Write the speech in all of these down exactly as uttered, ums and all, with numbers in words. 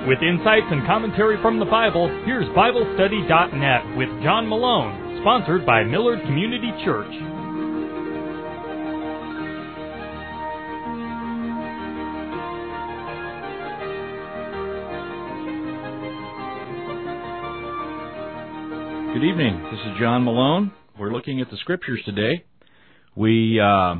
With insights and commentary from the Bible, here's Bible Study dot net with John Malone, sponsored by Millard Community Church. Good evening. This is John Malone. We're looking at the Scriptures today. We, uh,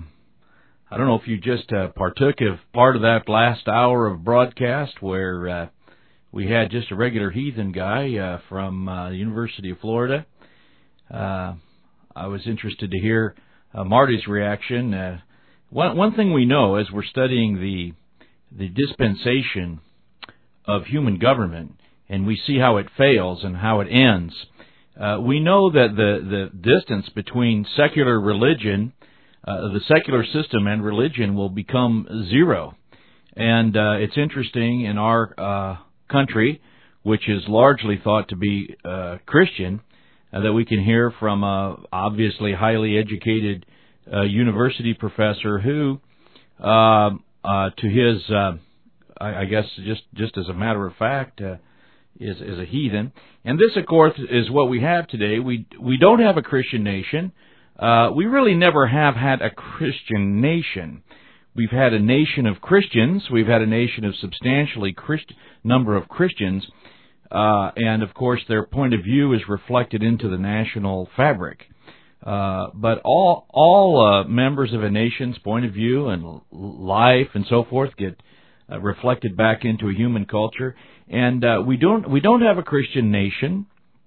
I don't know if you just uh, partook of part of that last hour of broadcast where uh, we had just a regular heathen guy uh, from uh, the University of Florida. Uh, I was interested to hear uh, Marty's reaction. Uh, one, one thing we know as we're studying the the dispensation of human government, and we see how it fails and how it ends, uh, we know that the, the distance between secular religion, uh, the secular system and religion will become zero. And uh, it's interesting in our uh, country, which is largely thought to be uh, Christian, uh, that we can hear from a obviously highly educated uh, university professor who, uh, uh, to his, uh, I, I guess just, just as a matter of fact, uh, is, is a heathen. And this, of course, is what we have today. We, we don't have a Christian nation. Uh, we really never have had a Christian nation. We've had a nation of Christians. We've had a nation of substantially Christ- number of Christians. Uh, and, of course, their point of view is reflected into the national fabric. Uh, but all all uh, members of a nation's point of view and life and so forth get uh, reflected back into a human culture. And uh, we don't we don't have a Christian nation.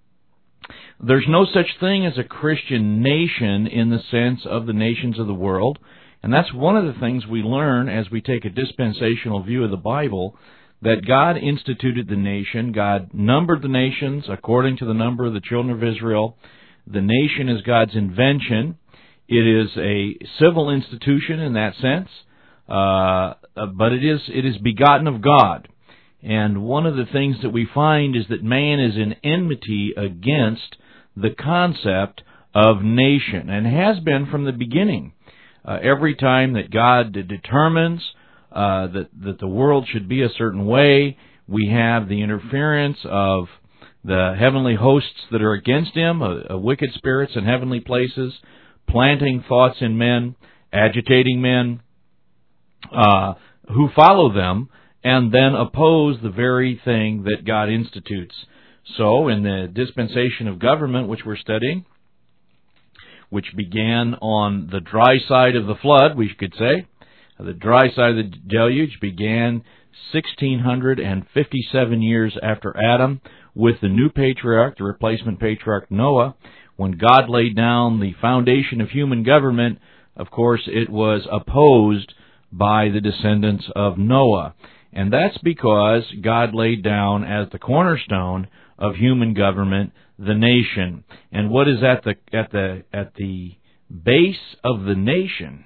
There's no such thing as a Christian nation in the sense of the nations of the world. And that's one of the things we learn as we take a dispensational view of the Bible, that God instituted the nation. God numbered the nations according to the number of the children of Israel. The nation is God's invention. It is a civil institution in that sense, uh, but it is it is begotten of God. And one of the things that we find is that man is in enmity against the concept of nation, and has been from the beginning. Uh, every time that God determines uh, that, that the world should be a certain way, we have the interference of the heavenly hosts that are against Him, uh, uh, wicked spirits in heavenly places, planting thoughts in men, agitating men uh, who follow them, and then oppose the very thing that God institutes. So, in the dispensation of government, which we're studying, which began on the dry side of the flood, we could say. The dry side of the deluge began sixteen fifty-seven years after Adam with the new patriarch, the replacement patriarch Noah. When God laid down the foundation of human government, of course, it was opposed by the descendants of Noah. And that's because God laid down as the cornerstone of human government the nation. And what is at the at the at the base of the nation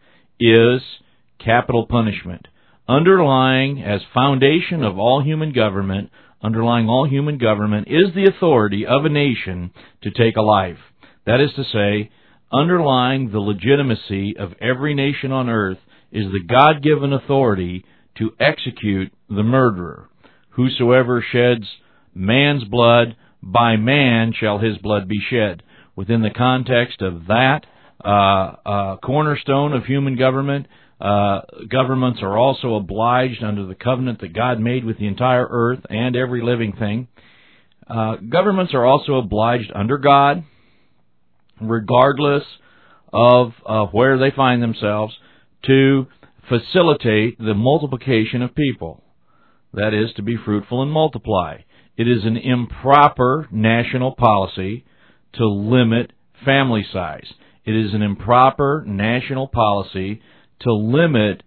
is capital punishment. Underlying as foundation of all human government, underlying all human government is the authority of a nation to take a life. That is to say, underlying the legitimacy of every nation on earth is the God-given authority to execute the murderer. Whosoever sheds man's blood, by man shall his blood be shed. Within the context of that uh, uh, cornerstone of human government, uh, governments are also obliged under the covenant that God made with the entire earth and every living thing. Uh, governments are also obliged under God, regardless of uh, where they find themselves, to facilitate the multiplication of people. That is, to be fruitful and multiply. It is an improper national policy to limit family size. It is an improper national policy to limit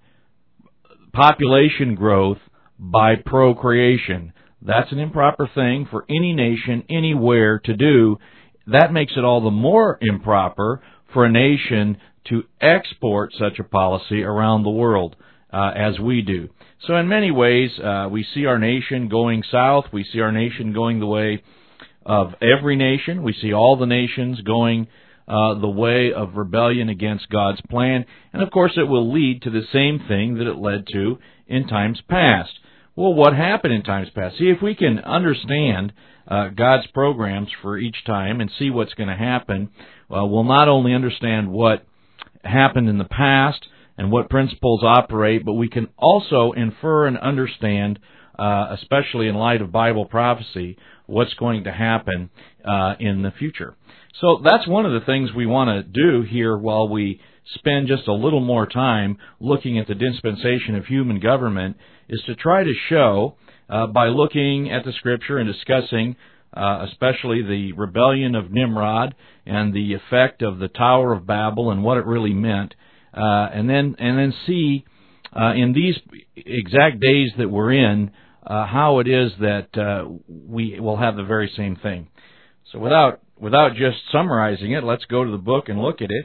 population growth by procreation. That's an improper thing for any nation, anywhere to do. That makes it all the more improper for a nation to export such a policy around the world uh, as we do. So in many ways, uh, we see our nation going south. We see our nation going the way of every nation. We see all the nations going uh, the way of rebellion against God's plan. And of course, it will lead to the same thing that it led to in times past. well, what happened in times past. See, if we can understand uh, God's programs for each time and see what's going to happen, well, we'll not only understand what happened in the past and what principles operate, but we can also infer and understand, uh, especially in light of Bible prophecy, what's going to happen uh, in the future. So that's one of the things we want to do here while we spend just a little more time looking at the dispensation of human government, is to try to show, uh, by looking at the Scripture and discussing uh, especially the rebellion of Nimrod and the effect of the Tower of Babel and what it really meant, uh, and then and then see uh, in these exact days that we're in uh, how it is that uh, we will have the very same thing. So without without just summarizing it, let's go to the book and look at it.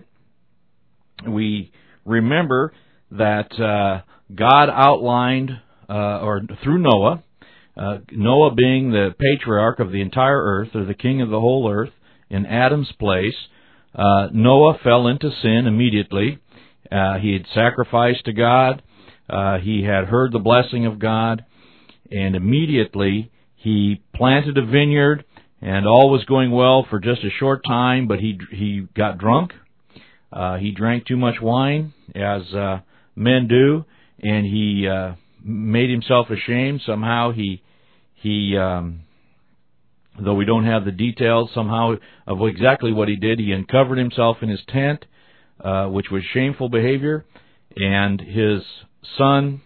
We remember that uh, God outlined, uh, or through Noah, uh, Noah being the patriarch of the entire earth, or the king of the whole earth, in Adam's place, uh, Noah fell into sin immediately. Uh, he had sacrificed to God. Uh, he had heard the blessing of God, and immediately he planted a vineyard, and all was going well for just a short time, but he he got drunk. Uh, he drank too much wine, as uh, men do, and he uh, made himself ashamed. Somehow he, he, um, though we don't have the details somehow of exactly what he did, he uncovered himself in his tent, uh, which was shameful behavior, and his son,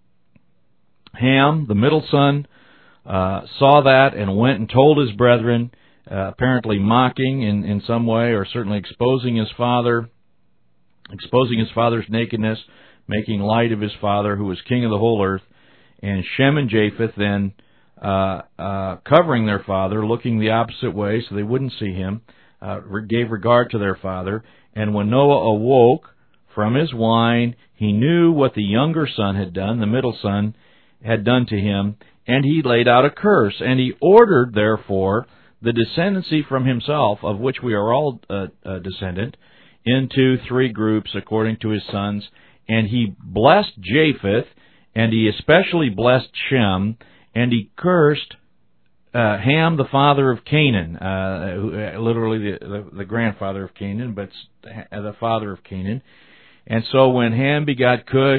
Ham, the middle son, uh, saw that and went and told his brethren, uh, apparently mocking in, in some way, or certainly exposing his father, exposing his father's nakedness, making light of his father, who was king of the whole earth. And Shem and Japheth then, uh, uh, covering their father, looking the opposite way so they wouldn't see him, uh, gave regard to their father. And when Noah awoke from his wine, he knew what the younger son had done, the middle son, had done to him, and he laid out a curse. And he ordered, therefore, the descendancy from himself, of which we are all uh, a descendant, into three groups according to his sons. And he blessed Japheth, and he especially blessed Shem, and he cursed uh, Ham, the father of Canaan, uh, who, literally the, the, the grandfather of Canaan, but the father of Canaan. And so when Ham begot Cush,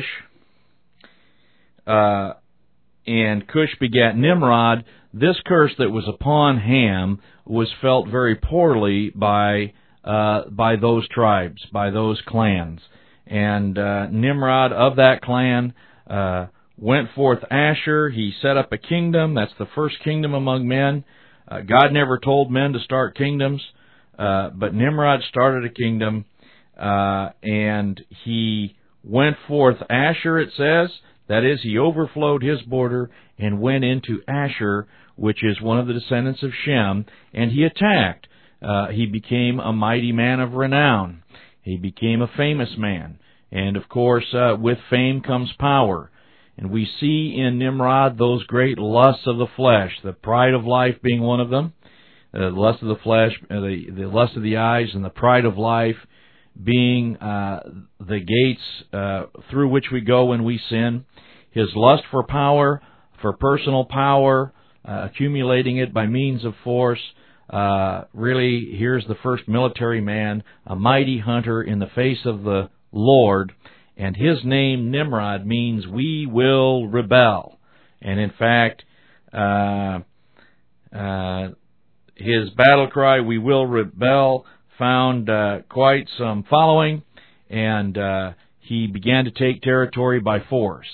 uh, and Cush begat Nimrod, this curse that was upon Ham was felt very poorly by uh, by those tribes, by those clans. And uh, Nimrod of that clan uh, went forth Asher. He set up a kingdom. That's the first kingdom among men. Uh, God never told men to start kingdoms, uh, but Nimrod started a kingdom, uh, and he went forth Asher, it says. That is, he overflowed his border and went into Asher, which is one of the descendants of Shem, and he attacked. Uh, he became a mighty man of renown. He became a famous man. And, of course, uh, with fame comes power. And we see in Nimrod those great lusts of the flesh, the pride of life being one of them, uh, the lust of the flesh, uh, the, the lust of the eyes, and the pride of life being uh, the gates uh, through which we go when we sin. His lust for power, for personal power, uh, accumulating it by means of force. Uh, really, here's the first military man, a mighty hunter in the face of the Lord, and his name, Nimrod, means we will rebel. And in fact, uh, uh, his battle cry, we will rebel, found uh, quite some following, and uh, he began to take territory by force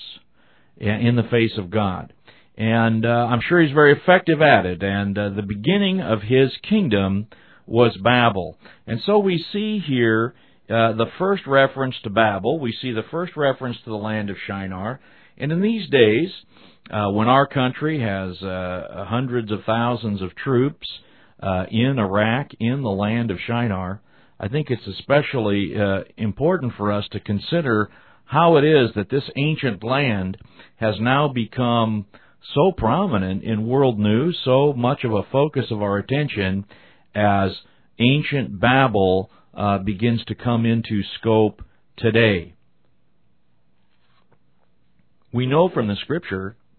in the face of God. And uh, I'm sure he's very effective at it. And uh, the beginning of his kingdom was Babel. And so we see here uh, the first reference to Babel. We see the first reference to the land of Shinar. And in these days, uh, when our country has uh, hundreds of thousands of troops uh, in Iraq, in the land of Shinar, I think it's especially uh, important for us to consider how it is that this ancient land has now become so prominent in world news, so much of a focus of our attention as ancient Babel uh, begins to come into scope today. We know from the Scripture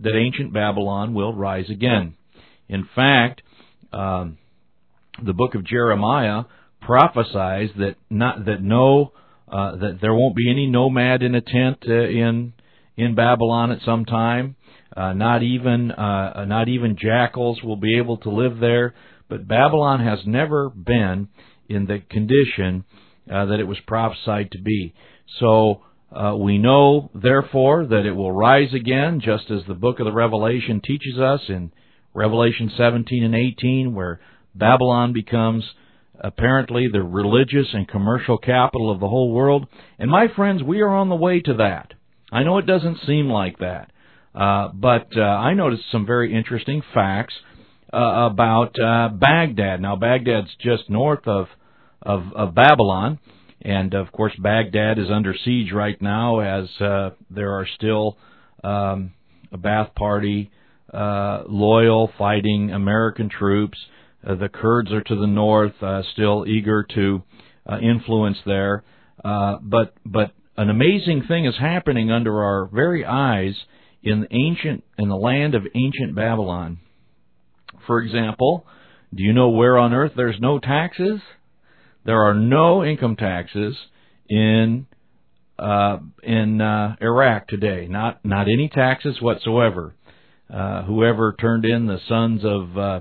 that ancient Babylon will rise again. In fact, um, the book of Jeremiah prophesies that not that no uh, that there won't be any nomad in a tent uh, in in Babylon at some time. Uh, not even uh, not even jackals will be able to live there. But Babylon has never been in the condition uh, that it was prophesied to be. So uh, we know, therefore, that it will rise again, just as the book of the Revelation teaches us in Revelation seventeen and eighteen, where Babylon becomes apparently the religious and commercial capital of the whole world. And my friends, we are on the way to that. I know it doesn't seem like that. Uh, but uh, I noticed some very interesting facts uh, about uh, Baghdad. Now, Baghdad's just north of, of of Babylon, and of course, Baghdad is under siege right now, as uh, there are still um, a Ba'ath Party uh, loyal fighting American troops. Uh, the Kurds are to the north, uh, still eager to uh, influence there. Uh, but but an amazing thing is happening under our very eyes in ancient in the land of ancient Babylon. For example, do you know where on earth there's no taxes? There are no income taxes in uh, in uh, Iraq today. Not not any taxes whatsoever. Uh, whoever turned in the sons of uh,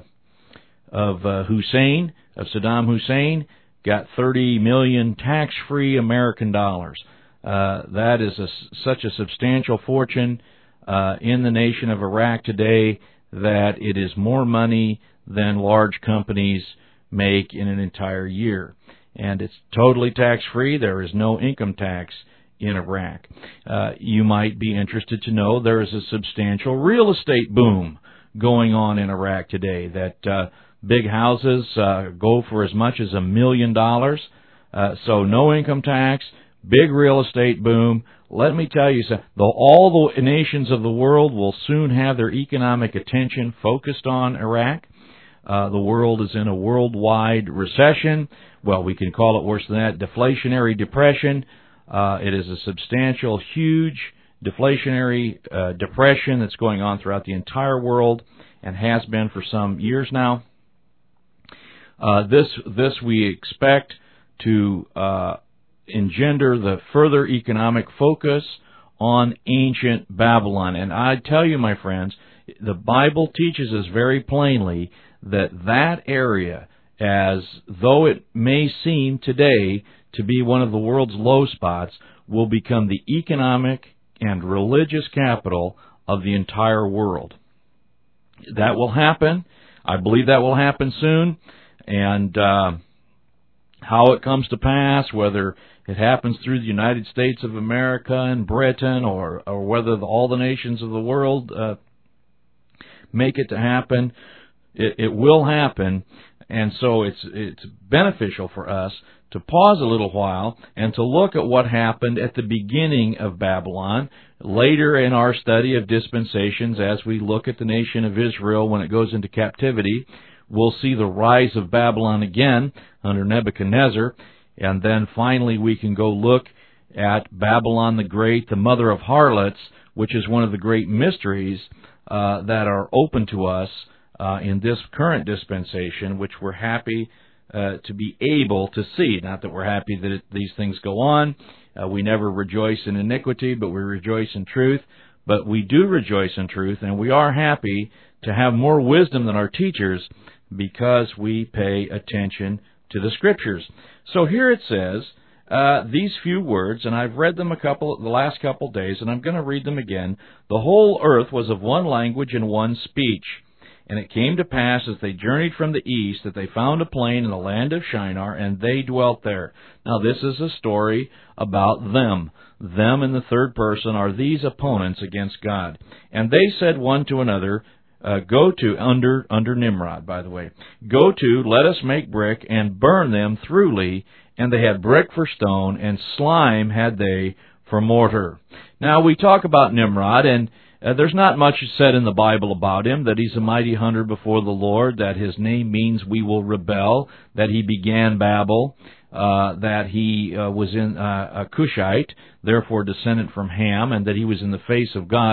of uh, Hussein, of Saddam Hussein, got thirty million tax-free American dollars. Uh, that is a, such a substantial fortune Uh, in the nation of Iraq today that it is more money than large companies make in an entire year. And it's totally tax-free. There is no income tax in Iraq. Uh, you might be interested to know there is a substantial real estate boom going on in Iraq today, that uh, big houses uh, go for as much as a million dollars. Uh, so no income tax, big real estate boom. Let me tell you something. All the nations of the world will soon have their economic attention focused on Iraq. Uh, the world is in a worldwide recession. Well, we can call it worse than that, deflationary depression. Uh, it is a substantial, huge deflationary uh, depression that's going on throughout the entire world and has been for some years now. Uh, this, this we expect to uh, engender the further economic focus on ancient Babylon. And I tell you, my friends, the Bible teaches us very plainly that that area, as though it may seem today to be one of the world's low spots, will become the economic and religious capital of the entire world. That will happen. I believe that will happen soon. And uh, how it comes to pass, whether it happens through the United States of America and Britain, or, or whether the, all the nations of the world uh, make it to happen, it, it will happen. And so it's it's beneficial for us to pause a little while and to look at what happened at the beginning of Babylon. Later in our study of dispensations, as we look at the nation of Israel when it goes into captivity, we'll see the rise of Babylon again under Nebuchadnezzar. And then finally we can go look at Babylon the Great, the mother of harlots, which is one of the great mysteries uh, that are open to us uh, in this current dispensation, which we're happy uh, to be able to see. Not that we're happy that it, these things go on. Uh, we never rejoice in iniquity, but we rejoice in truth. But we do rejoice in truth, and we are happy to have more wisdom than our teachers because we pay attention to the Scriptures. So here it says uh, these few words, and I've read them a couple the last couple days, and I'm going to read them again. The whole earth was of one language and one speech. And it came to pass, as they journeyed from the east, that they found a plain in the land of Shinar, and they dwelt there. Now, this is a story about them. Them in the third person are these opponents against God. And they said one to another, uh, go to, under under Nimrod, by the way, go to, let us make brick, and burn them throughly. And they had brick for stone, and slime had they for mortar. Now, we talk about Nimrod, and Uh, there's not much said in the Bible about him, that he's a mighty hunter before the Lord, that his name means we will rebel, that he began Babel, uh, that he uh, was in uh, a Cushite, therefore descendant from Ham, and that he was in the face of God.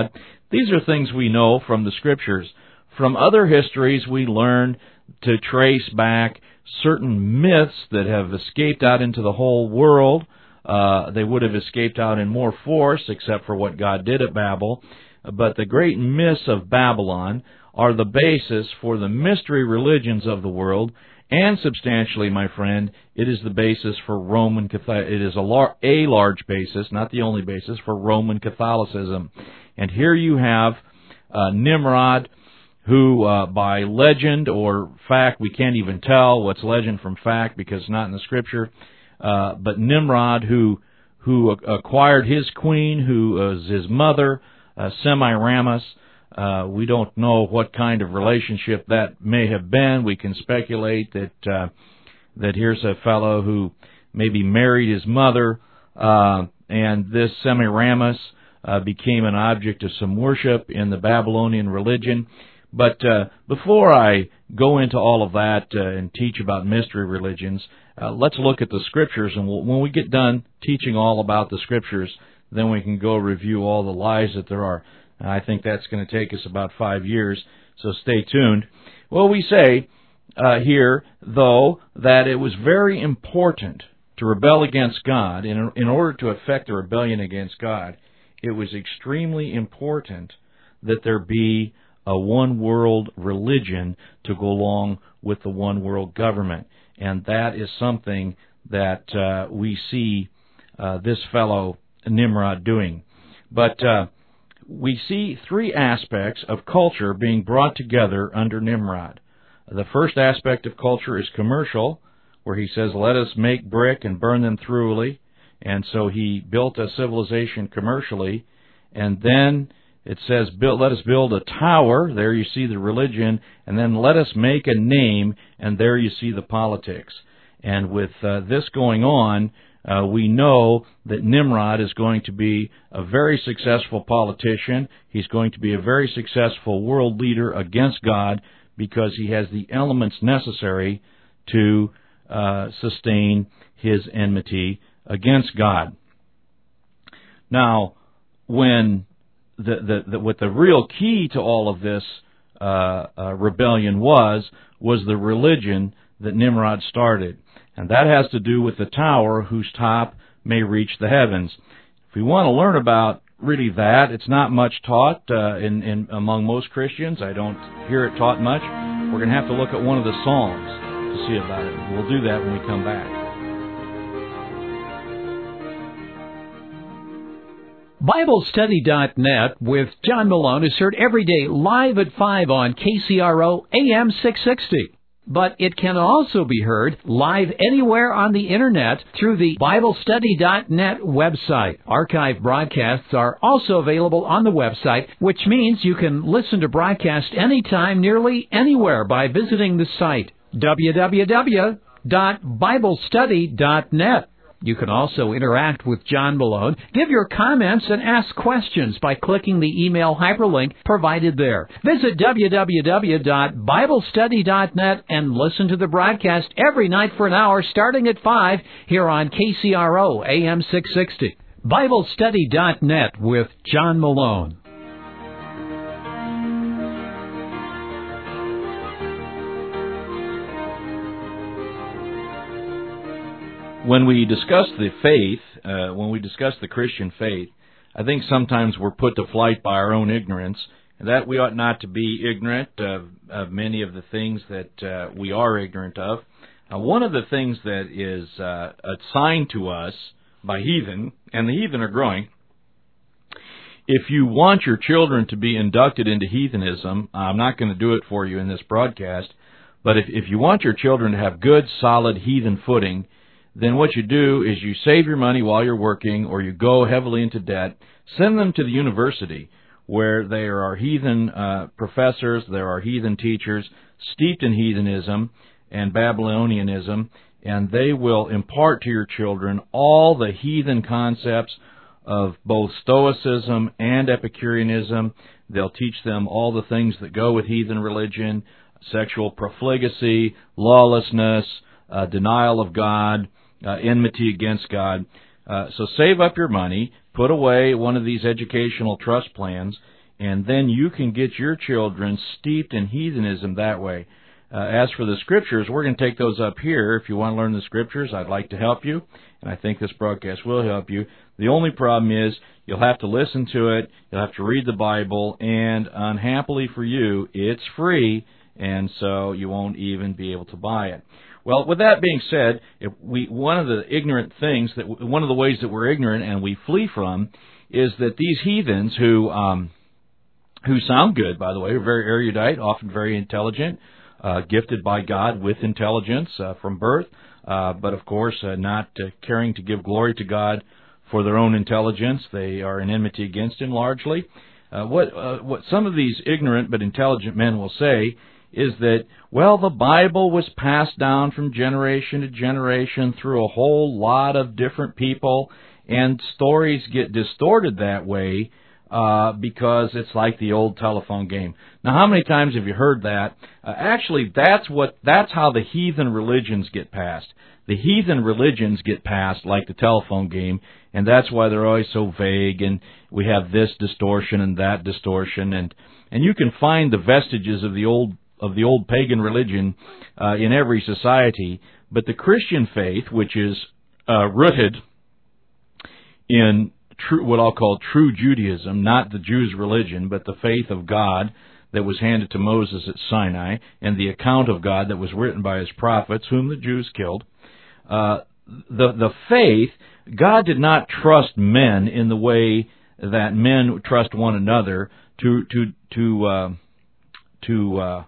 These are things we know from the Scriptures. From other histories, we learn to trace back certain myths that have escaped out into the whole world. Uh, they would have escaped out in more force, except for what God did at Babel. But the great myths of Babylon are the basis for the mystery religions of the world, and substantially, my friend, it is the basis for Roman Catholicism. It is a, lar- a large basis, not the only basis, for Roman Catholicism. And here you have uh, Nimrod, who uh, by legend or fact, we can't even tell what's legend from fact because it's not in the Scripture, uh, but Nimrod, who who acquired his queen, who was his mother, uh, Semiramis. Uh, we don't know what kind of relationship that may have been. We can speculate that uh, that here's a fellow who maybe married his mother, uh, and this Semiramis uh, became an object of some worship in the Babylonian religion. But uh, before I go into all of that uh, and teach about mystery religions, uh, let's look at the Scriptures, and we'll, when we get done teaching all about the Scriptures, then we can go review all the lies that there are. I think that's going to take us about five years, so stay tuned. Well, we say uh, here, though, that it was very important to rebel against God. In, in order to effect a rebellion against God, it was extremely important that there be a one-world religion to go along with the one-world government. And that is something that uh, we see uh, this fellow Nimrod doing. But uh, we see three aspects of culture being brought together under Nimrod. The first aspect of culture is commercial, where he says, let us make brick and burn them thoroughly. And so he built a civilization commercially. And then it says, build, let us build a tower. There you see the religion. And then let us make a name. And there you see the politics. And with uh, this going on, uh, we know that Nimrod is going to be a very successful politician. He's going to be a very successful world leader against God because he has the elements necessary to uh, sustain his enmity against God. Now, when The, the, the, what the real key to all of this uh, uh, rebellion was, was the religion that Nimrod started. And that has to do with the tower whose top may reach the heavens. If we want to learn about really that, it's not much taught uh, in, in among most Christians. I don't hear it taught much. We're going to have to look at one of the Psalms to see about it. We'll do that when we come back. Bible Study dot net with John Malone is heard every day live at five on K C R O A M six sixty. But it can also be heard live anywhere on the Internet through the Bible Study dot net website. Archived broadcasts are also available on the website, which means you can listen to broadcasts anytime, nearly anywhere by visiting the site w w w dot bible study dot net. You can also interact with John Malone, give your comments, and ask questions by clicking the email hyperlink provided there. Visit w w w dot bible study dot net and listen to the broadcast every night for an hour starting at five here on K C R O A M six sixty. Bible Study dot net with John Malone. When we discuss the faith, uh, when we discuss the Christian faith, I think sometimes we're put to flight by our own ignorance, and that we ought not to be ignorant of, of many of the things that uh, we are ignorant of. Uh, one of the things that is uh, assigned to us by heathen, and the heathen are growing, if you want your children to be inducted into heathenism, I'm not going to do it for you in this broadcast, but if, if you want your children to have good, solid heathen footing, then what you do is you save your money while you're working, or you go heavily into debt, send them to the university where there are heathen uh, professors, there are heathen teachers steeped in heathenism and Babylonianism, and they will impart to your children all the heathen concepts of both Stoicism and Epicureanism. They'll teach them all the things that go with heathen religion, sexual profligacy, lawlessness, uh, denial of God, Uh, enmity against God. Uh, so save up your money, put away one of these educational trust plans, and then you can get your children steeped in heathenism that way. Uh, as for the Scriptures, we're going to take those up here. If you want to learn the Scriptures, I'd like to help you, and I think this broadcast will help you. The only problem is you'll have to listen to it, you'll have to read the Bible, and unhappily for you, it's free, and so you won't even be able to buy it. Well, with that being said, if we one of the ignorant things, that one of the ways that we're ignorant and we flee from is that these heathens who um, who sound good, by the way, are very erudite, often very intelligent, uh, gifted by God with intelligence uh, from birth, uh, but of course uh, not uh, caring to give glory to God for their own intelligence. They are in enmity against Him largely. Uh, what uh, what some of these ignorant but intelligent men will say is that, well, the Bible was passed down from generation to generation through a whole lot of different people, and stories get distorted that way uh, because it's like the old telephone game. Now, how many times have you heard that? Uh, actually, that's what that's how the heathen religions get passed. The heathen religions get passed like the telephone game, and that's why they're always so vague, and we have this distortion and that distortion, and and you can find the vestiges of the old of the old pagan religion uh, in every society, but the Christian faith, which is uh, rooted in true, what I'll call true Judaism, not the Jews' religion, but the faith of God that was handed to Moses at Sinai, and the account of God that was written by His prophets, whom the Jews killed. Uh, the the faith, God did not trust men in the way that men trust one another to to to uh, to uh,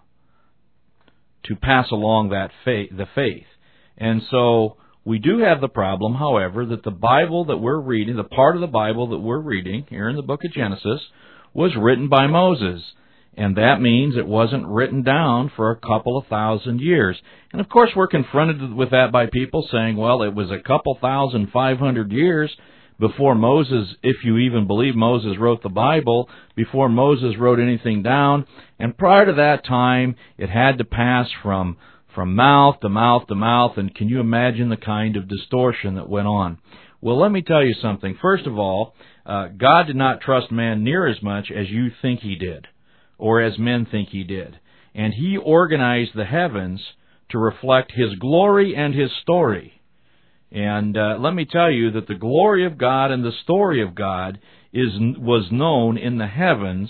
to pass along that faith, the faith. And so we do have the problem, however, that the Bible that we're reading, the part of the Bible that we're reading here in the book of Genesis, was written by Moses. And that means it wasn't written down for a couple of thousand years. And of course we're confronted with that by people saying, well, it was a couple thousand five hundred years before Moses, if you even believe Moses wrote the Bible, before Moses wrote anything down. And prior to that time, it had to pass from from mouth to mouth to mouth. And can you imagine the kind of distortion that went on? Well, let me tell you something. First of all, uh, God did not trust man near as much as you think He did, or as men think He did. And He organized the heavens to reflect His glory and His story. And uh, let me tell you that the glory of God and the story of God is was known in the heavens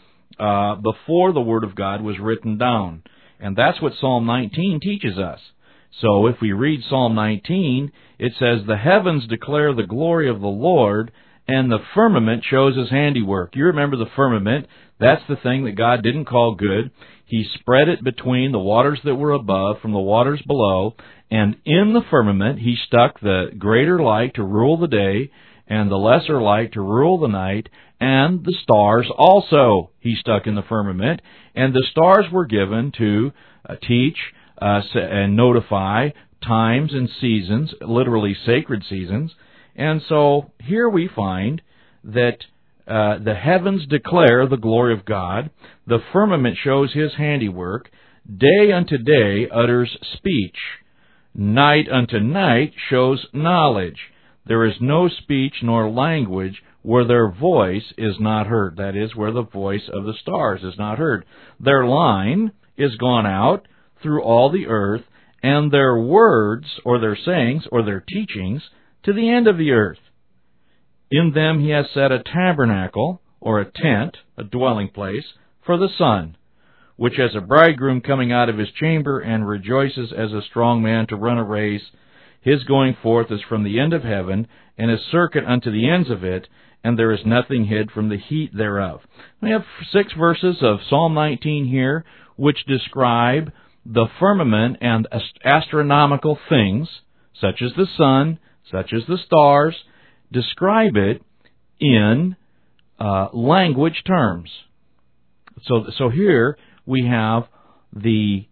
uh, before the Word of God was written down. And that's what Psalm nineteen teaches us. So if we read Psalm nineteen, it says, "The heavens declare the glory of the Lord, and the firmament shows His handiwork." You remember the firmament. That's the thing that God didn't call good. He spread it between the waters that were above from the waters below, and in the firmament He stuck the greater light to rule the day, and the lesser light to rule the night, and the stars also He stuck in the firmament. And the stars were given to uh, teach uh, and notify times and seasons, literally sacred seasons. And so here we find that Uh, the heavens declare the glory of God. The firmament shows His handiwork. Day unto day utters speech. Night unto night shows knowledge. There is no speech nor language where their voice is not heard. That is, where the voice of the stars is not heard. Their line is gone out through all the earth, and their words, or their sayings, or their teachings, to the end of the earth. In them He has set a tabernacle, or a tent, a dwelling place, for the sun, which as a bridegroom coming out of his chamber, and rejoices as a strong man to run a race, His going forth is from the end of heaven, and His circuit unto the ends of it, and there is nothing hid from the heat thereof. We have six verses of Psalm nineteen here, which describe the firmament and astronomical things, such as the sun, such as the stars, describe it in uh, language terms. So, so here we have the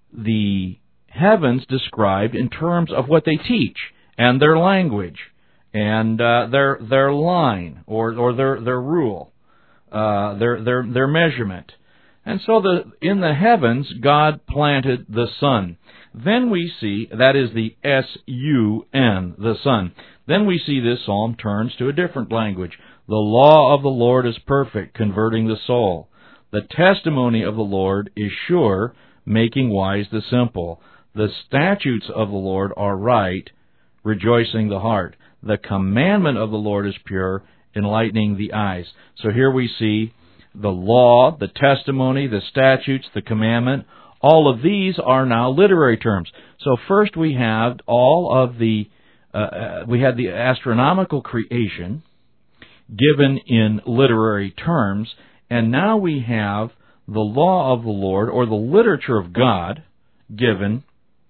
the heavens described in terms of what they teach and their language and uh, their their line or or their their rule, uh, their their their measurement. And so the in the heavens God planted the sun. Then we see, that is the S U N, the sun. Then we see this psalm turns to a different language. The law of the Lord is perfect, converting the soul. The testimony of the Lord is sure, making wise the simple. The statutes of the Lord are right, rejoicing the heart. The commandment of the Lord is pure, enlightening the eyes. So here we see the law, the testimony, the statutes, the commandment. All of these are now literary terms. So first we have all of the, uh, uh, we had the astronomical creation given in literary terms, and now we have the law of the Lord, or the literature of God, given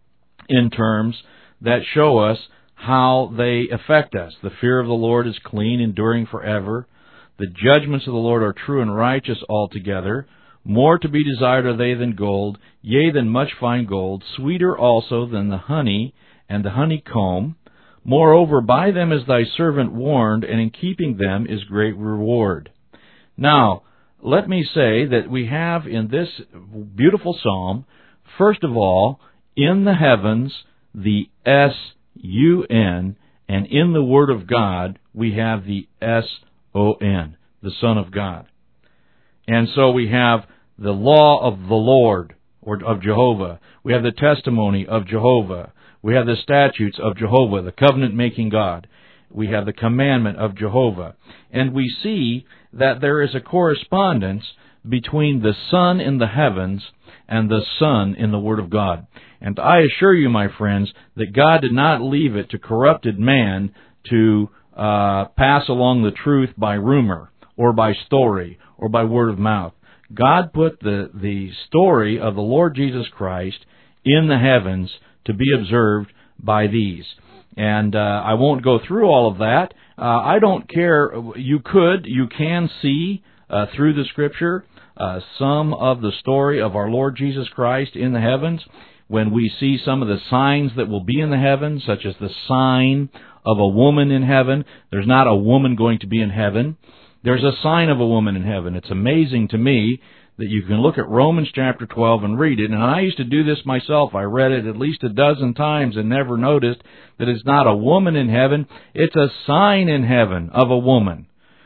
in terms that show us how they affect us. The fear of the Lord is clean, enduring forever. The judgments of the Lord are true and righteous altogether. More to be desired are they than gold, yea, than much fine gold, sweeter also than the honey and the honeycomb. Moreover, by them is thy servant warned, and in keeping them is great reward. Now, let me say that we have in this beautiful psalm, first of all, in the heavens, the S U N, and in the Word of God, we have the S O N, the Son of God. And so we have the law of the Lord, or of Jehovah. We have the testimony of Jehovah. We have the statutes of Jehovah, the covenant-making God. We have the commandment of Jehovah. And we see that there is a correspondence between the Son in the heavens and the Son in the Word of God. And I assure you, my friends, that God did not leave it to corrupted man to uh, pass along the truth by rumor or by story or by word of mouth. God put the, the story of the Lord Jesus Christ in the heavens to be observed by these. And uh, I won't go through all of that. Uh, I don't care. You could, you can see uh, through the Scripture uh, some of the story of our Lord Jesus Christ in the heavens. When we see some of the signs that will be in the heavens, such as the sign of a woman in heaven. There's not a woman going to be in heaven. There's a sign of a woman in heaven. It's amazing to me that you can look at Romans chapter twelve and read it. And I used to do this myself. I read it at least a dozen times and never noticed that it's not a woman in heaven. It's a sign in heaven of a woman.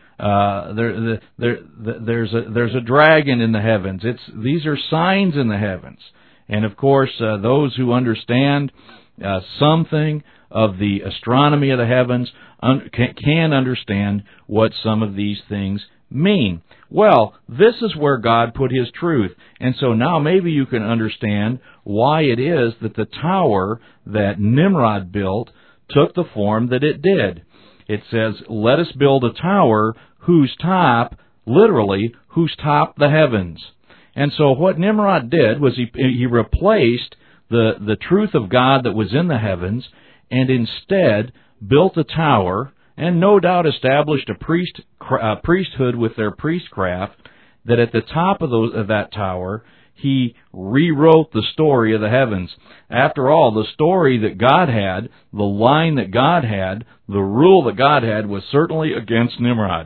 Uh, there, there, there, there's a there's a dragon in the heavens. It's these are signs in the heavens. And of course, uh, those who understand uh, something of the astronomy of the heavens un- can, can understand what some of these things mean. Well, this is where God put His truth. And so now maybe you can understand why it is that the tower that Nimrod built took the form that it did. It says, let us build a tower whose top, literally, whose top the heavens. And so what Nimrod did was he, he replaced the, the truth of God that was in the heavens and instead built a tower and no doubt established a priest uh, priesthood with their priestcraft, that at the top of, those, of that tower he rewrote the story of the heavens. After all, the story that God had, the line that God had, the rule that God had was certainly against Nimrod.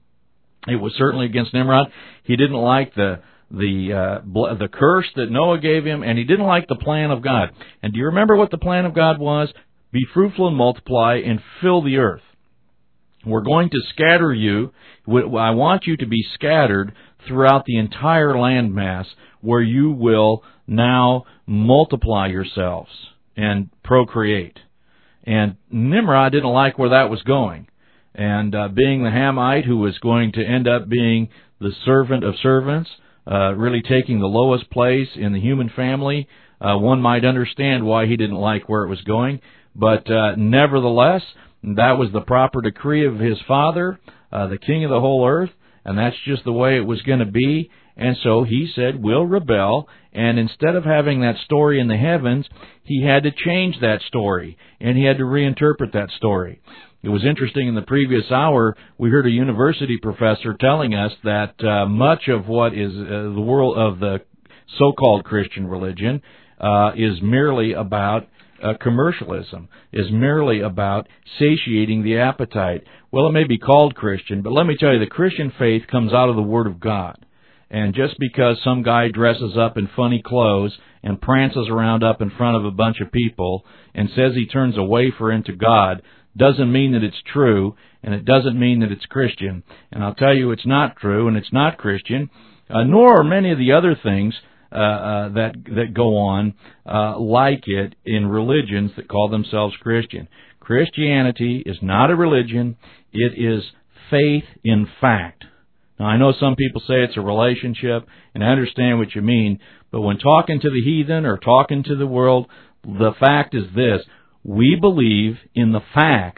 It was certainly against Nimrod. He didn't like the the uh, the curse that Noah gave him, and he didn't like the plan of God. And do you remember what the plan of God was? Be fruitful and multiply and fill the earth. We're going to scatter you. I want you to be scattered throughout the entire landmass, where you will now multiply yourselves and procreate. And Nimrod didn't like where that was going. And uh, being the Hamite, who was going to end up being the servant of servants, uh, really taking the lowest place in the human family, uh, one might understand why he didn't like where it was going. But uh, nevertheless, that was the proper decree of his father, uh, the king of the whole earth, and that's just the way it was going to be. And so he said, we'll rebel, and instead of having that story in the heavens, he had to change that story, and he had to reinterpret that story. It was interesting, in the previous hour, we heard a university professor telling us that uh, much of what is uh, the world of the so-called Christian religion uh, is merely about uh, commercialism, is merely about satiating the appetite. Well, it may be called Christian, but let me tell you, the Christian faith comes out of the Word of God. And just because some guy dresses up in funny clothes and prances around up in front of a bunch of people and says he turns a wafer into God, doesn't mean that it's true, and it doesn't mean that it's Christian. And I'll tell you it's not true, and it's not Christian, uh, nor are many of the other things uh, uh, that that go on uh, like it in religions that call themselves Christian. Christianity is not a religion. It is faith in fact. Now, I know some people say it's a relationship, and I understand what you mean, but when talking to the heathen or talking to the world, the fact is this: we believe in the facts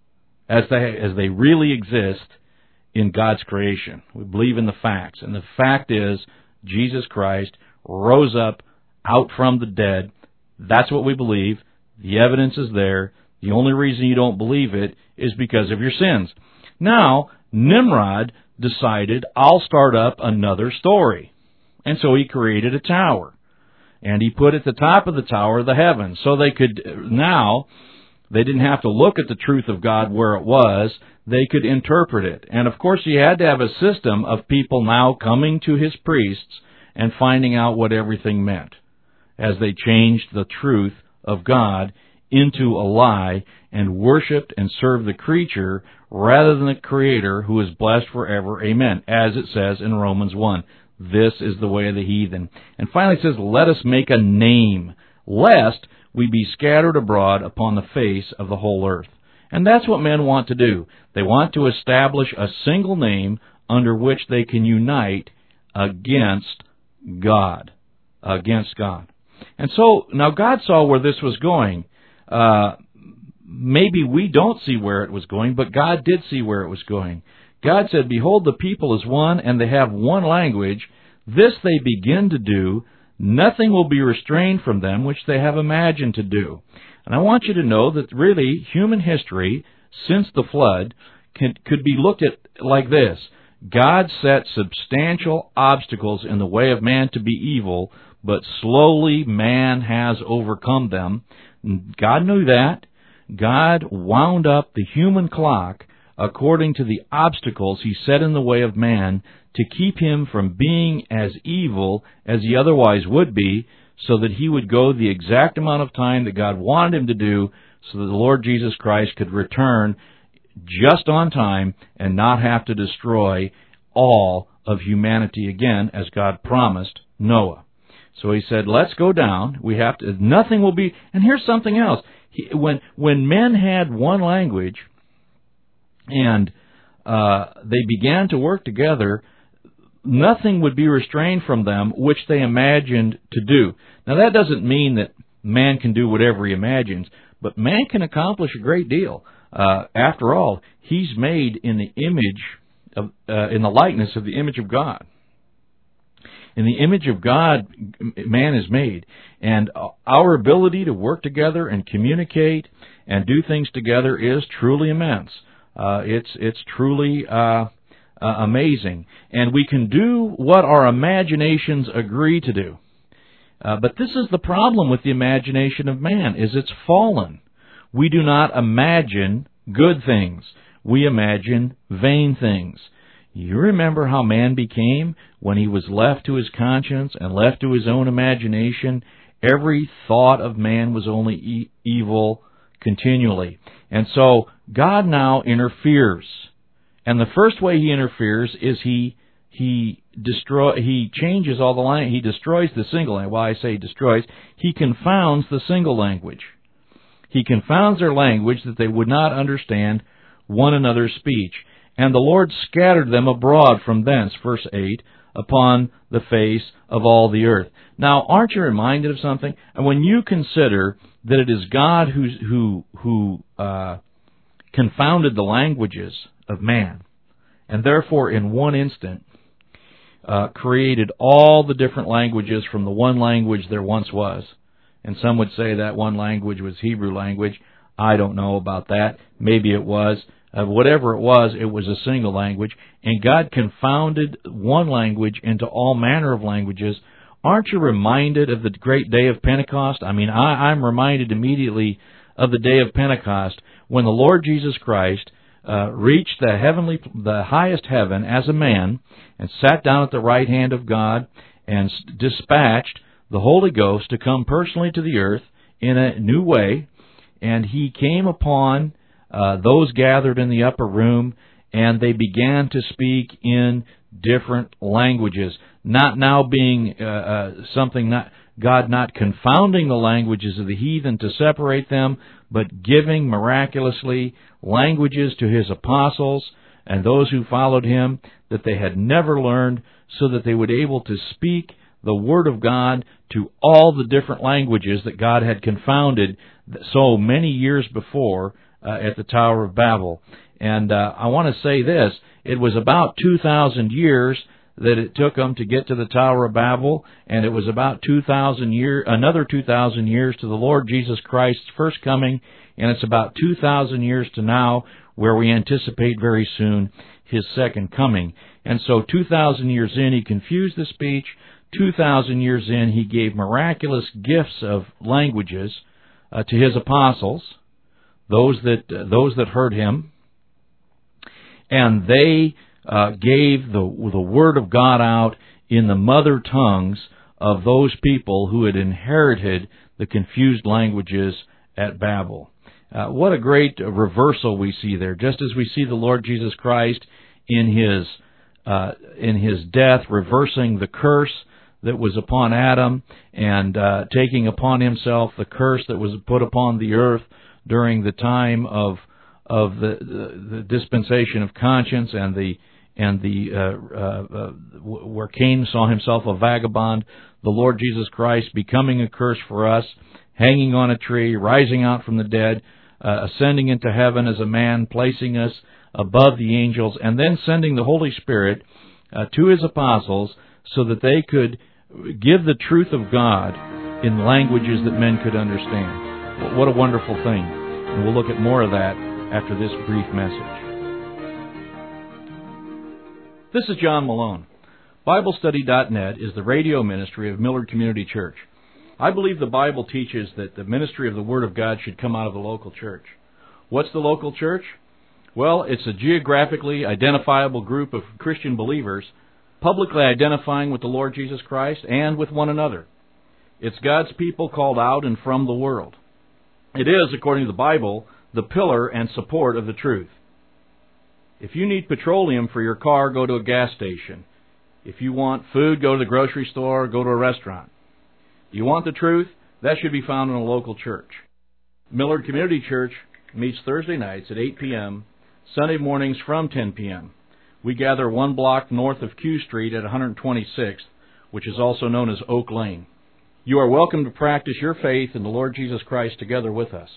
as they as they really exist in God's creation. We believe in the facts, and the fact is Jesus Christ rose up out from the dead. That's what we believe. The evidence is there. The only reason you don't believe it is because of your sins. Now, Nimrod decided, I'll start up another story. And so he created a tower. And he put at the top of the tower the heavens. So they could, now, they didn't have to look at the truth of God where it was. They could interpret it. And of course he had to have a system of people now coming to his priests and finding out what everything meant as they changed the truth of God into a lie and worshipped and served the creature rather than the Creator, who is blessed forever. Amen. As it says in Romans one. This is the way of the heathen. And finally it says, let us make a name, lest we be scattered abroad upon the face of the whole earth. And that's what men want to do. They want to establish a single name under which they can unite against God. Against God. And so, now God saw where this was going. Uh, maybe we don't see where it was going, but God did see where it was going. God said, behold, the people is one, and they have one language. This they begin to do. Nothing will be restrained from them which they have imagined to do. And I want you to know that really human history, since the flood, can, could be looked at like this. God set substantial obstacles in the way of man to be evil, but slowly man has overcome them. God knew that. God wound up the human clock according to the obstacles He set in the way of man to keep him from being as evil as he otherwise would be, so that he would go the exact amount of time that God wanted him to do, so that the Lord Jesus Christ could return just on time and not have to destroy all of humanity again, as God promised Noah. So He said, let's go down. We have to, nothing will be, and here's something else. He, when, when men had one language and uh, they began to work together, nothing would be restrained from them which they imagined to do. Now that doesn't mean that man can do whatever he imagines, but man can accomplish a great deal. Uh, after all, he's made in the image of, uh, in the likeness of the image of God. In the image of God, man is made. And our ability to work together and communicate and do things together is truly immense. Uh, it's it's truly uh, uh, amazing. And we can do what our imaginations agree to do. Uh, but this is the problem with the imagination of man, is it's fallen. We do not imagine good things. We imagine vain things. You remember how man became when he was left to his conscience and left to his own imagination? Every thought of man was only e- evil continually. And so God now interferes. And the first way He interferes is He he destroy He changes all the language. He destroys the single language. Well, I say destroys. He confounds the single language. He confounds their language that they would not understand one another's speech. And the Lord scattered them abroad from thence, verse eight, upon the face of all the earth. Now, aren't you reminded of something? And when you consider that it is God who who who uh, confounded the languages of man, and therefore in one instant uh, created all the different languages from the one language there once was. And some would say that one language was Hebrew language. I don't know about that. Maybe it was. Uh, whatever it was, it was a single language. And God confounded one language into all manner of languages. Aren't you reminded of the great day of Pentecost? I mean, I, I'm reminded immediately of the day of Pentecost when the Lord Jesus Christ uh, reached the heavenly, the highest heaven as a man and sat down at the right hand of God and dispatched the Holy Ghost to come personally to the earth in a new way. And He came upon uh, those gathered in the upper room, and they began to speak in different languages, not now being uh, uh, something not God not confounding the languages of the heathen to separate them, but giving miraculously languages to His apostles and those who followed Him that they had never learned, so that they would be able to speak the Word of God to all the different languages that God had confounded so many years before uh, at the Tower of Babel. And uh, I want to say this, it was about two thousand years that it took them to get to the Tower of Babel, and it was about two thousand year, another two thousand years to the Lord Jesus Christ's first coming, and it's about two thousand years to now, where we anticipate very soon His second coming. And so two thousand years in, He confused the speech. two thousand years in, He gave miraculous gifts of languages uh, to His apostles, those that uh, those that heard Him, and they uh, gave the the Word of God out in the mother tongues of those people who had inherited the confused languages at Babel. Uh, what a great reversal we see there. Just as we see the Lord Jesus Christ in His uh, in His death reversing the curse that was upon Adam and uh, taking upon Himself the curse that was put upon the earth during the time of of the, the, the dispensation of conscience and the and the uh, uh, uh, where Cain saw himself a vagabond, the Lord Jesus Christ becoming a curse for us, hanging on a tree, rising out from the dead, uh, ascending into heaven as a man, placing us above the angels, and then sending the Holy Spirit uh, to His apostles so that they could give the truth of God in languages that men could understand. What a wonderful thing. And we'll look at more of that after this brief message. This is John Malone. Bible Study dot net is the radio ministry of Millard Community Church. I believe the Bible teaches that the ministry of the Word of God should come out of the local church. What's the local church? Well, it's a geographically identifiable group of Christian believers publicly identifying with the Lord Jesus Christ and with one another. It's God's people called out and from the world. It is, according to the Bible, the pillar and support of the truth. If you need petroleum for your car, go to a gas station. If you want food, go to the grocery store, go to a restaurant. You want the truth? That should be found in a local church. Millard Community Church meets Thursday nights at eight p.m., Sunday mornings from ten p.m. We gather one block north of Q Street at one twenty-sixth, which is also known as Oak Lane. You are welcome to practice your faith in the Lord Jesus Christ together with us.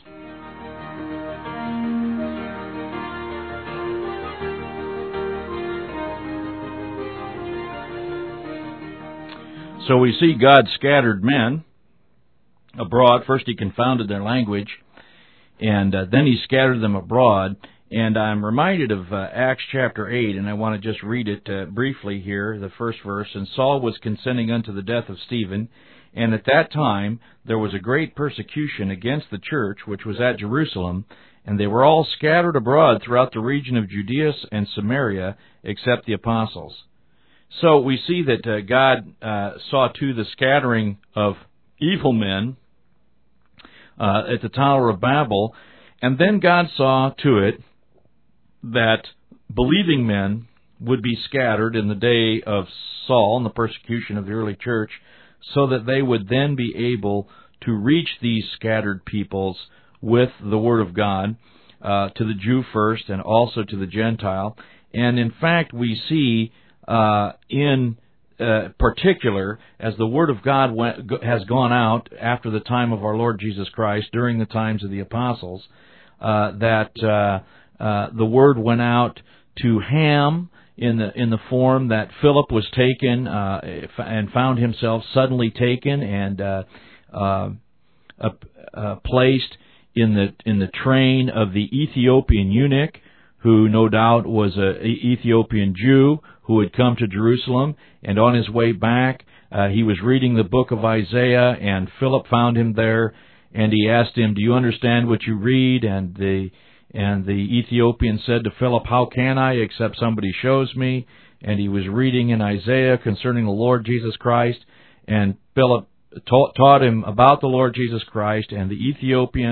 So we see God scattered men abroad. First He confounded their language, and uh, then He scattered them abroad. And I'm reminded of uh, Acts chapter eight, and I want to just read it uh, briefly here, the first verse. And Saul was consenting unto the death of Stephen, and at that time there was a great persecution against the church which was at Jerusalem, and they were all scattered abroad throughout the region of Judea and Samaria, except the apostles. So we see that uh, God uh, saw to the scattering of evil men uh, at the Tower of Babel, and then God saw to it that believing men would be scattered in the day of Saul and the persecution of the early church, so that they would then be able to reach these scattered peoples with the Word of God, uh, to the Jew first and also to the Gentile. And in fact, we see Uh, in uh, particular, as the Word of God went, has gone out after the time of our Lord Jesus Christ, during the times of the apostles, uh, that uh, uh, the Word went out to Ham in the in the form that Philip was taken uh, and found himself suddenly taken and uh, uh, uh, placed in the in the train of the Ethiopian eunuch, who no doubt was an Ethiopian Jew who had come to Jerusalem, and on his way back, uh, he was reading the book of Isaiah, and Philip found him there, and he asked him, "Do you understand what you read?" And the and the Ethiopian said to Philip, "How can I, except somebody shows me?" And he was reading in Isaiah concerning the Lord Jesus Christ, and Philip taught, taught him about the Lord Jesus Christ, and the Ethiopian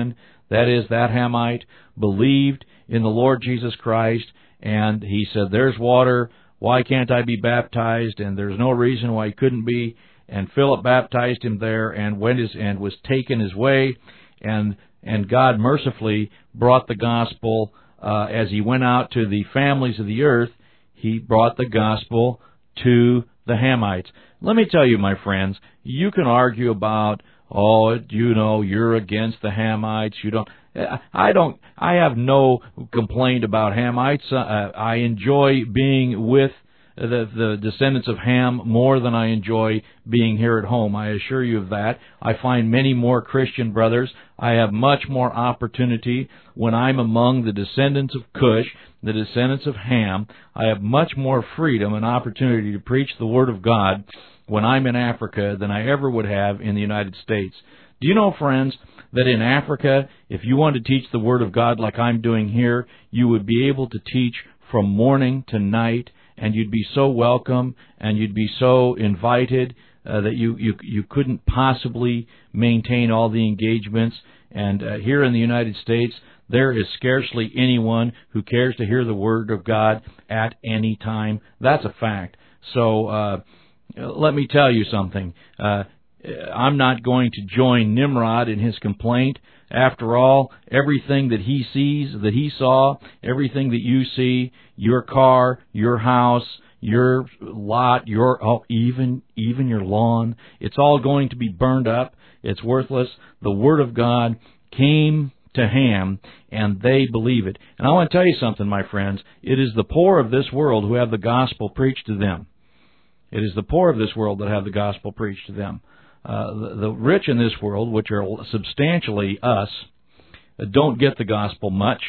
That is, that Hamite believed in the Lord Jesus Christ, and he said, there's water, why can't I be baptized? And there's no reason why he couldn't be. And Philip baptized him there, and went his, and was taken his way, and and God mercifully brought the gospel uh, as he went out to the families of the earth. He brought the gospel to the Hamites. Let me tell you, my friends, you can argue about, oh, you know, you're against the Hamites. You don't. I don't. I have no complaint about Hamites. Uh, I enjoy being with the, the descendants of Ham more than I enjoy being here at home. I assure you of that. I find many more Christian brothers. I have much more opportunity when I'm among the descendants of Cush, the descendants of Ham. I have much more freedom and opportunity to preach the Word of God when I'm in Africa than I ever would have in the United States. Do you know, friends, that in Africa, if you want to teach the Word of God like I'm doing here, you would be able to teach from morning to night, and you'd be so welcome, and you'd be so invited uh, that you, you you couldn't possibly maintain all the engagements. And uh, here in the United States, there is scarcely anyone who cares to hear the Word of God at any time. That's a fact. So uh, let me tell you something. Uh, I'm not going to join Nimrod in his complaint. After all, everything that he sees, that he saw, everything that you see, your car, your house, your lot, your oh, even even your lawn, it's all going to be burned up. It's worthless. The Word of God came to Ham, and they believe it. And I want to tell you something, my friends. It is the poor of this world who have the gospel preached to them. It is the poor of this world that have the gospel preached to them. Uh, the, the rich in this world, which are substantially us, uh, don't get the gospel much,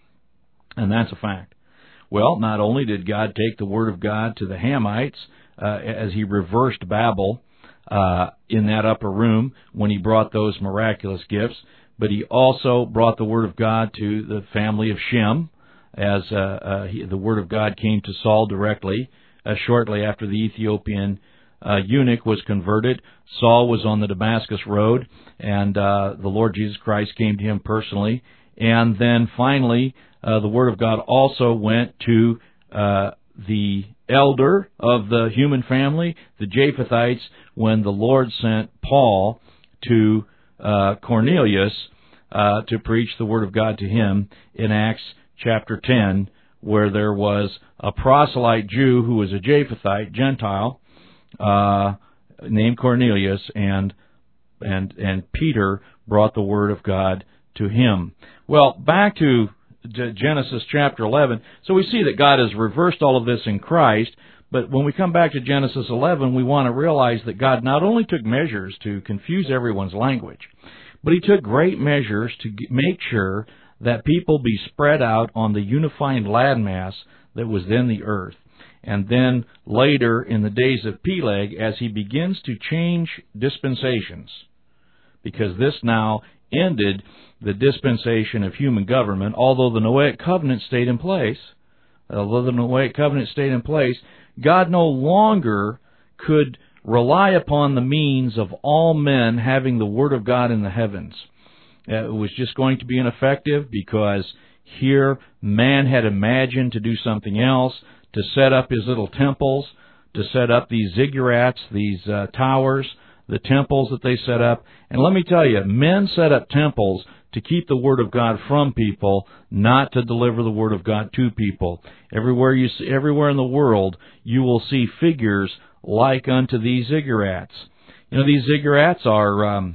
and that's a fact. Well, not only did God take the Word of God to the Hamites uh, as he reversed Babel uh, in that upper room when he brought those miraculous gifts, but he also brought the Word of God to the family of Shem as uh, uh, he, the Word of God came to Saul directly uh, shortly after the Ethiopian Uh, eunuch was converted. Saul was on the Damascus road, and uh, the Lord Jesus Christ came to him personally. And then finally, uh, the Word of God also went to uh, the elder of the human family, the Japhethites, when the Lord sent Paul to uh, Cornelius uh, to preach the Word of God to him in Acts chapter ten, where there was a proselyte Jew who was a Japhethite, Gentile, Uh, named Cornelius, and and and Peter brought the Word of God to him. Well, back to Genesis chapter eleven. So we see that God has reversed all of this in Christ, but when we come back to Genesis eleven, we want to realize that God not only took measures to confuse everyone's language, but He took great measures to make sure that people be spread out on the unifying landmass that was then the earth. And then later in the days of Peleg, as he begins to change dispensations, because this now ended the dispensation of human government, although the Noahic covenant stayed in place, although the Noahic covenant stayed in place, God no longer could rely upon the means of all men having the Word of God in the heavens. It was just going to be ineffective because here man had imagined to do something else, to set up his little temples, to set up these ziggurats, these uh, towers, the temples that they set up. And let me tell you, men set up temples to keep the Word of God from people, not to deliver the Word of God to people. Everywhere you see, everywhere in the world, you will see figures like unto these ziggurats. You know, these ziggurats are um,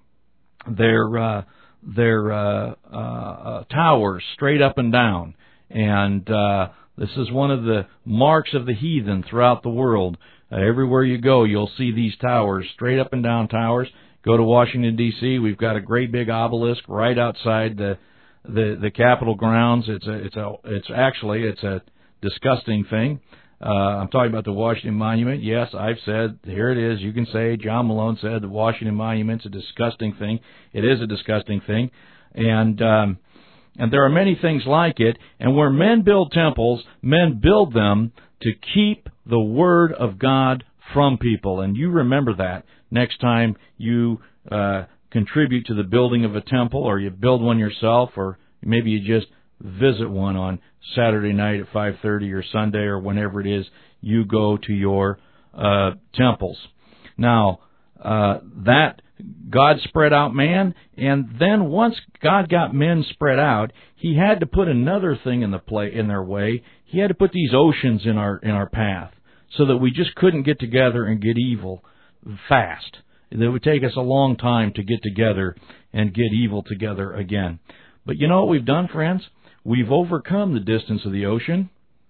they're uh, they're uh, uh, uh, towers straight up and down, and uh, this is one of the marks of the heathen throughout the world. Uh, everywhere you go, you'll see these towers, straight up and down towers. Go to Washington, D C, we've got a great big obelisk right outside the the, the Capitol grounds. It's a, it's a, it's actually, it's a disgusting thing. Uh, I'm talking about the Washington Monument. Yes, I've said, here it is. You can say, John Malone said the Washington Monument's a disgusting thing. It is a disgusting thing. And, um, And there are many things like it, and where men build temples, men build them to keep the Word of God from people. And you remember that next time you uh, contribute to the building of a temple, or you build one yourself, or maybe you just visit one on Saturday night at five thirty or Sunday or whenever it is you go to your uh, temples. Now, uh, that God spread out man, and then once God got men spread out, He had to put another thing in the play in their way. He had to put these oceans in our in our path, so that we just couldn't get together and get evil fast. It would take us a long time to get together and get evil together again. But you know what we've done, friends? We've overcome the distance of the ocean.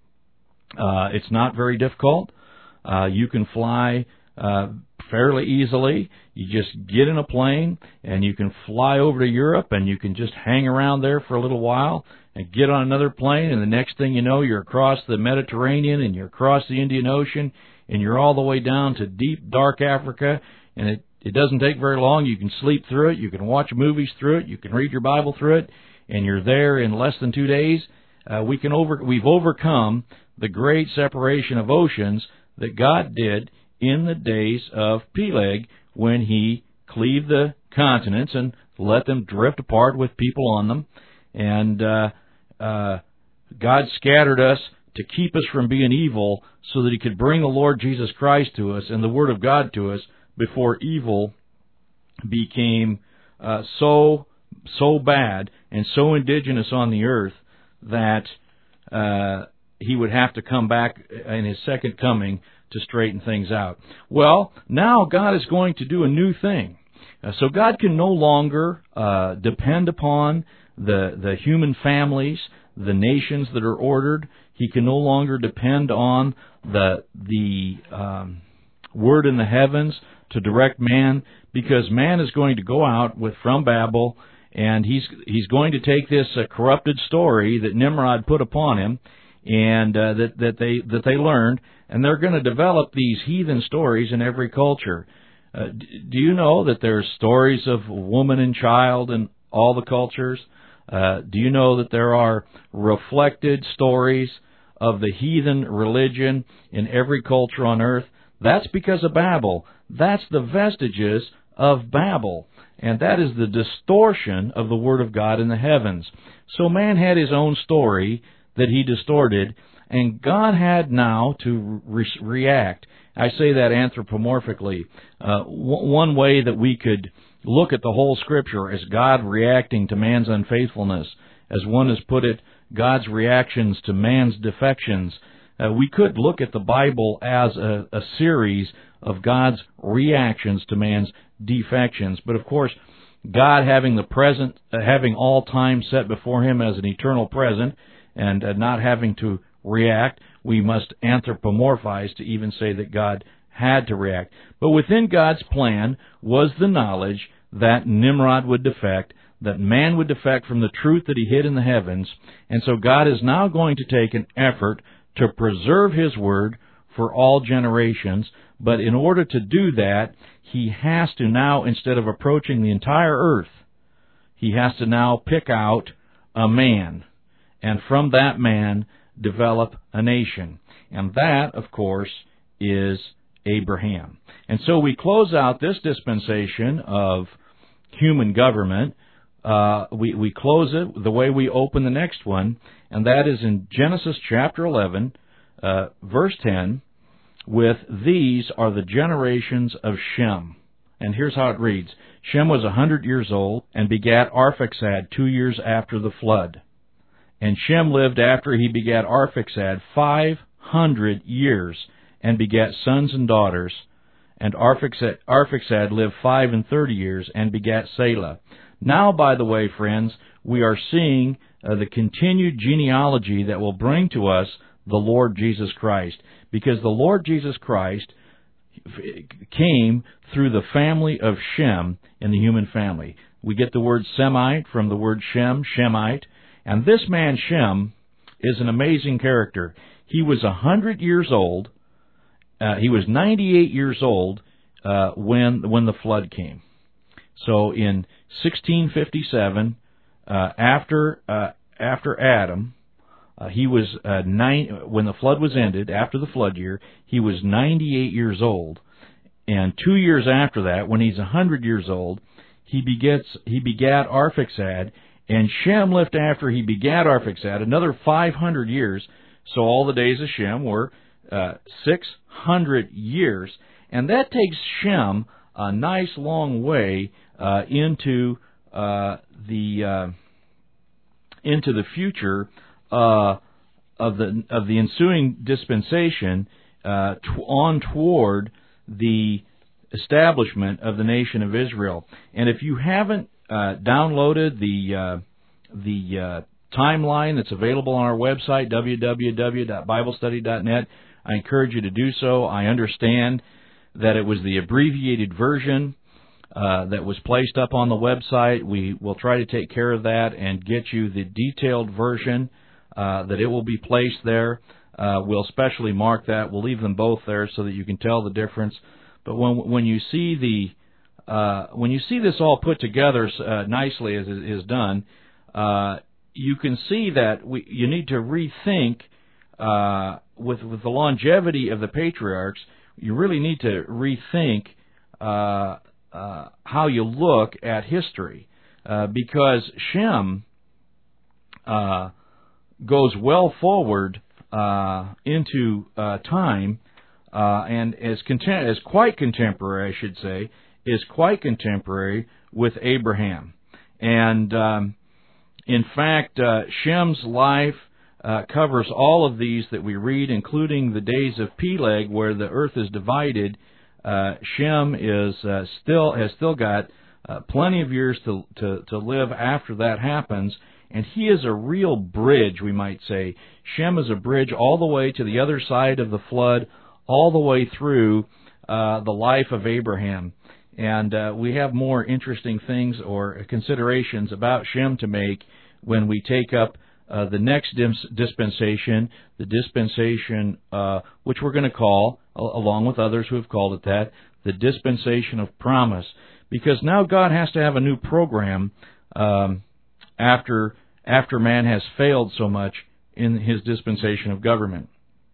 Uh, it's not very difficult. Uh, you can fly uh, fairly easily. You just get in a plane and you can fly over to Europe, and you can just hang around there for a little while and get on another plane, and the next thing you know, you're across the Mediterranean and you're across the Indian Ocean, and you're all the way down to deep, dark Africa, and it, it doesn't take very long. You can sleep through it. You can watch movies through it. You can read your Bible through it, and you're there in less than two days. Uh, we can over we've overcome the great separation of oceans that God did in the days of Peleg, when He cleaved the continents and let them drift apart with people on them. And uh, uh, God scattered us to keep us from being evil, so that He could bring the Lord Jesus Christ to us and the Word of God to us before evil became uh, so so bad and so indigenous on the earth that uh, He would have to come back in His second coming to straighten things out. Well, now God is going to do a new thing. Uh, so God can no longer uh, depend upon the the human families, the nations that are ordered. He can no longer depend on the the um, word in the heavens to direct man, because man is going to go out with from Babel, and he's he's going to take this uh, corrupted story that Nimrod put upon him, and uh, that that they that they learned, and they're going to develop these heathen stories in every culture. Uh, do you know that there's stories of woman and child in all the cultures? Uh, do you know that there are reflected stories of the heathen religion in every culture on earth? That's because of Babel. That's the vestiges of Babel. And that is the distortion of the Word of God in the heavens. So man had his own story that he distorted, and God had now to re- react. I say that anthropomorphically. Uh, w- one way that we could look at the whole Scripture as God reacting to man's unfaithfulness, as one has put it, God's reactions to man's defections. Uh, we could look at the Bible as a, a series of God's reactions to man's defections. But of course, God having the present, uh, having all time set before Him as an eternal present, and uh, not having to react, we must anthropomorphize to even say that God had to react. But within God's plan was the knowledge that Nimrod would defect, that man would defect from the truth that he hid in the heavens, and so God is now going to take an effort to preserve His Word for all generations. But in order to do that, He has to now, instead of approaching the entire earth, He has to now pick out a man, and from that man develop a nation. And that, of course, is Abraham. And so we close out this dispensation of human government. Uh, we, we close it the way we open the next one, and that is in Genesis chapter eleven, uh, verse ten, with "These are the generations of Shem." And here's how it reads. Shem was a hundred years old and begat Arphaxad two years after the flood. And Shem lived after he begat Arphaxad five hundred years, and begat sons and daughters. And Arphaxad, Arphaxad lived five and thirty years, and begat Selah. Now, by the way, friends, we are seeing uh, the continued genealogy that will bring to us the Lord Jesus Christ, because the Lord Jesus Christ came through the family of Shem in the human family. We get the word Semite from the word Shem, Shemite, and this man Shem is an amazing character. He was a hundred years old. Uh, he was ninety-eight years old uh, when when the flood came. So in sixteen fifty-seven, uh, after uh, after Adam, uh, he was uh, nine. When the flood was ended, after the flood year, he was ninety-eight years old. And two years after that, when he's a hundred years old, he begets he begat Arphaxad, and Shem lived after he begat Arphaxad another five hundred years. So all the days of Shem were uh, six hundred years, and that takes Shem a nice long way uh, into uh, the uh, into the future uh, of the of the ensuing dispensation uh, t- on toward the establishment of the nation of Israel. And if you haven't uh, downloaded the uh, the uh, timeline that's available on our website, w w w dot bible study dot net, I encourage you to do so. I understand that it was the abbreviated version uh, that was placed up on the website. We will try to take care of that and get you the detailed version, uh, that it will be placed there. Uh, we'll specially mark that. We'll leave them both there so that you can tell the difference. But when when you see the uh, when you see this all put together uh, nicely as it is done, uh, you can see that we, you need to rethink uh, with with the longevity of the patriarchs. You really need to rethink uh, uh, how you look at history, uh, because Shem uh, goes well forward uh, into uh, time. Uh, and as contem- as quite contemporary, I should say, is quite contemporary with Abraham. And um, in fact, uh, Shem's life uh, covers all of these that we read, including the days of Peleg, where the earth is divided. Uh, Shem is uh, still has still got uh, plenty of years to, to to live after that happens, and he is a real bridge, we might say. Shem is a bridge all the way to the other side of the flood, all the way through uh, the life of Abraham. And uh, we have more interesting things or considerations about Shem to make when we take up uh, the next dis- dispensation, the dispensation uh, which we're going to call, along with others who have called it that, the dispensation of promise. Because now God has to have a new program um, after after man has failed so much in his dispensation of government.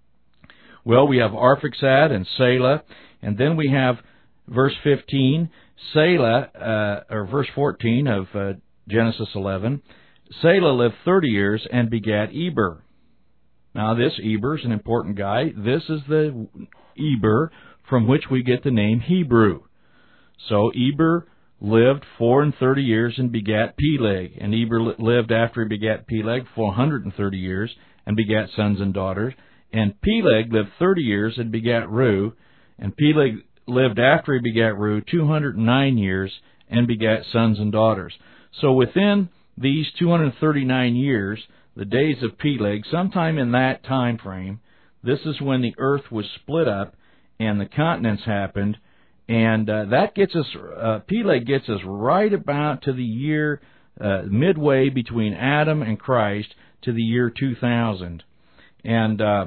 Well, we have Arphaxad and Selah, and then we have verse fifteen, Selah, uh, or verse fourteen of uh, Genesis eleven. Selah lived thirty years and begat Eber. Now, this Eber is an important guy. This is the Eber from which we get the name Hebrew. So Eber lived four and thirty years and begat Peleg, and Eber lived after he begat Peleg four hundred and thirty years and begat sons and daughters. And Peleg lived thirty years and begat Reu, and Peleg lived after he begat Reu two hundred nine years and begat sons and daughters. So within these two hundred thirty-nine years, the days of Peleg, sometime in that time frame, this is when the earth was split up and the continents happened, and uh, that gets us, uh, Peleg gets us right about to the year, uh, midway between Adam and Christ, to the year two thousand. And uh,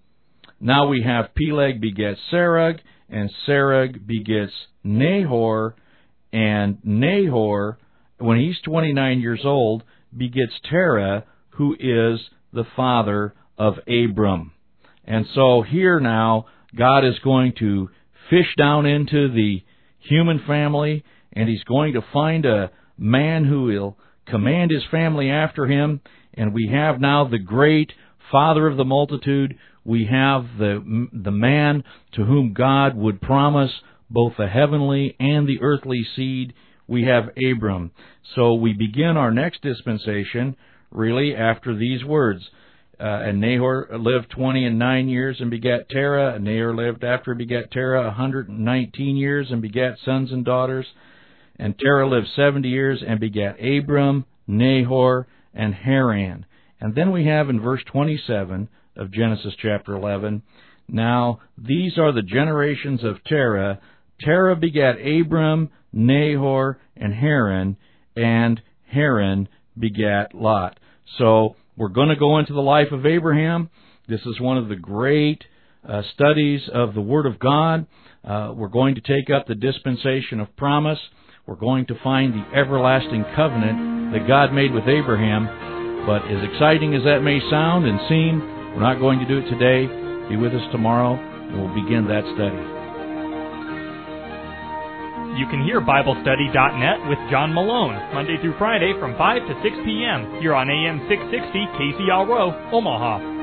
now we have Peleg begets Serug, and Serug begets Nahor, and Nahor, when he's twenty-nine years old, begets Terah, who is the father of Abram. And so here now, God is going to fish down into the human family, and he's going to find a man who will command his family after him, and we have now the great father of the multitude. We have the the man to whom God would promise both the heavenly and the earthly seed. We have Abram. So we begin our next dispensation really after these words. Uh, and Nahor lived twenty and nine years and begat Terah. And Nahor lived after he begat Terah a hundred and nineteen years and begat sons and daughters. And Terah lived seventy years and begat Abram, Nahor, and Haran. And then we have in verse twenty-seven of Genesis chapter eleven, now these are the generations of Terah. Terah begat Abram, Nahor, and Haran, and Haran begat Lot. So we're going to go into the life of Abraham. This is one of the great uh, studies of the Word of God. Uh, we're going to take up the dispensation of promise. We're going to find the everlasting covenant that God made with Abraham. But as exciting as that may sound and seem, we're not going to do it today. Be with us tomorrow, and we'll begin that study. You can hear Bible Study dot net with John Malone, Monday through Friday from five to six p.m. here on A M six sixty K C R O, Omaha.